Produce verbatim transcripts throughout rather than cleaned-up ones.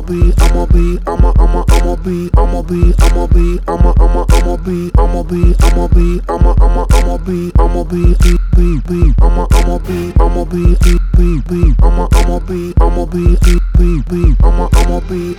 be, I'ma be, I'ma, I'ma, I'ma be, I'ma be, I'ma be, I'ma, I'ma, I'ma be, I'ma be, I'ma be, I'ma, I'ma, I'ma be, I'ma be, be, be, be, I'ma, I'ma be, I'ma be, be, be, be, I'ma, I'ma be, I'ma be, be, be, be, I'ma, I'ma be.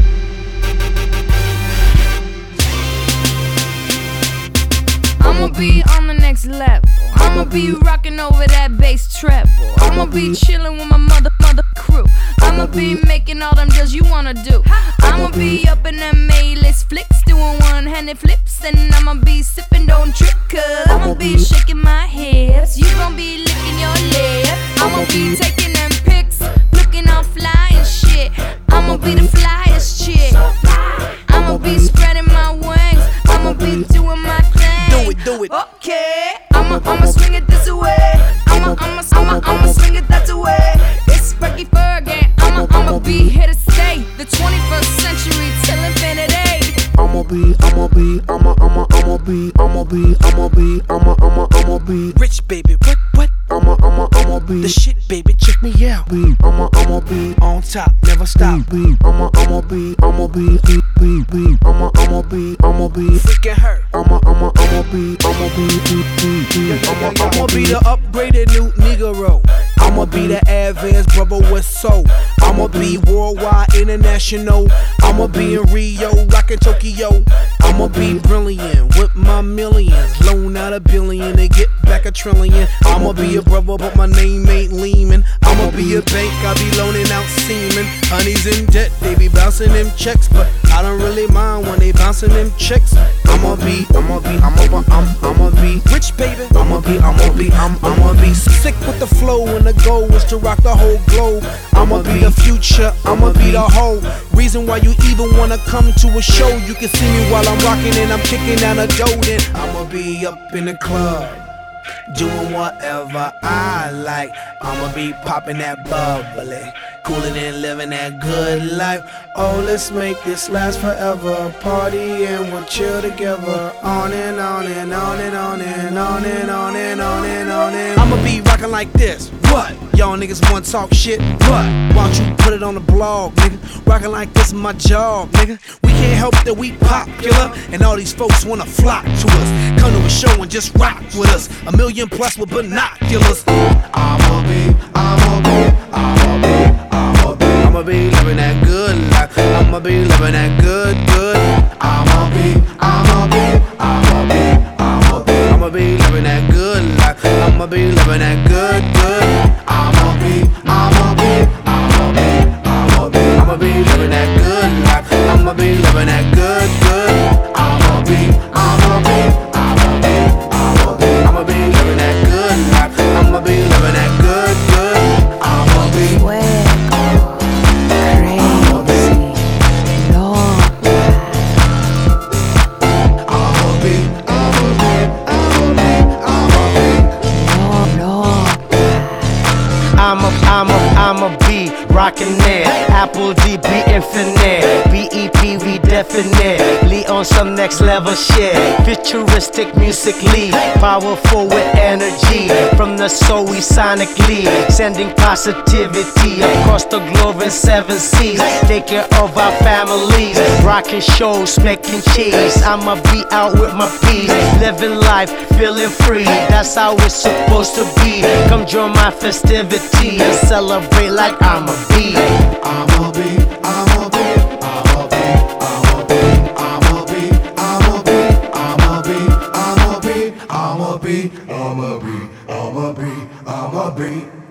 I'ma be on the next level. I'ma be rocking over that bass treble. I'ma be chilling with my mother, mother crew. I'ma be making all them deals you wanna do. I'ma be up in them A-list flicks, doing one-handed flips, and I'ma be sipping, don't trip, cause I'ma be shaking my hips. You gon' be licking your lips. I'ma be taking them pics, looking all fly and shit. I'ma be the flyest chick. I'ma be spreading my wings. I'ma be doing my thing. Do it, do it. Okay, I'ma, I'ma swing it this way. I'ma, I'ma, I'ma, I'ma swing it that way. It's Frankie Fergie. I'ma, I'ma be here to stay. The twenty-first century till infinity. I'ma be, I'ma be, I'ma, I'ma, I'ma be, I'ma be, I'ma be, I'ma, I'ma, I'ma be Rich baby, what, what? I'ma, I'ma, I'ma be The shit, baby, check me out. Be, I'ma, I'ma be On top, never stop. Be, I'ma, I'ma be, I'ma be, be, be, be, I'ma, I'ma be, I'ma be Freaking her. I'ma, I'ma, I'ma be, I'ma be, be, be, be, I'ma, I'ma I'ma be be the upgraded new Negro. I'ma be the advanced brother with soul. I'ma be worldwide, international. I'ma be in Rio, rockin' Tokyo. I'ma be brilliant with my millions. Loan out a billion to get back a trillion. I'ma be a brother, but my name ain't Lehman. I'ma be a bank, I be loaning out semen. Honey's in debt, they be bouncing them checks, but I don't really mind when they bouncing them checks. I'ma be, I'ma be, I'ma, I'm, I'ma be rich, baby. I'ma be, I'ma be, I'm, I'ma be sick with the flow, and the goal is to rock the whole globe. I'ma be the future, I'ma be the whole reason why you even wanna come to a show. You can see me while I'm rocking and I'm kicking down a dough. Then I'ma be up in the club, doing whatever I like. I'ma be popping that bubbly, coolin' and living that good life. Oh, let's make this last forever. Party and we'll chill together. On and on and on and on and on and on and on and on and I'ma be rockin' like this. What? Y'all niggas wanna talk shit? What? Why don't you put it on the blog, nigga? Rockin' like this is my job, nigga. We can't help that we popular, and all these folks wanna flock to us. Come to a show and just rock with us. A million plus with binoculars. I'ma be, I'ma be, I'ma be, I'ma be, I'ma be living that good life. I'ma be living that good, good. I'ma be, I'ma be, I'ma be, I'ma be, I'ma be living that good life. I'ma be living that good, good. I'ma be, I'ma be, I'ma be, I'ma be, I'ma be living that good life. I'ma be living that good, good. I'ma be, I'ma be, I'ma be, I'ma be, I'ma be living that good life. I'ma be living that good, good. I'ma be Fuego, crazy, loca. I'ma be, I'ma be, I'ma be, I'ma be, Loca. I'ma, I'ma, I'ma be rockin' it. Apple D B infinite. B E P we definitely on some next level shit. Futuristic musically, powerful with energy. From the soul we sonically sending positivity across the globe in seven seas. Take care of our families, rocking shows, making cheese. I'ma be out with my peace, living life, feeling free. That's how it's supposed to be. Come join my festivity and celebrate like I'm a bee. I'ma be, I'ma be, I'ma be, I'ma be, I'ma be, I'ma be, I'ma be, I'ma be, I'ma be, I'ma be, I'ma be, I'ma be.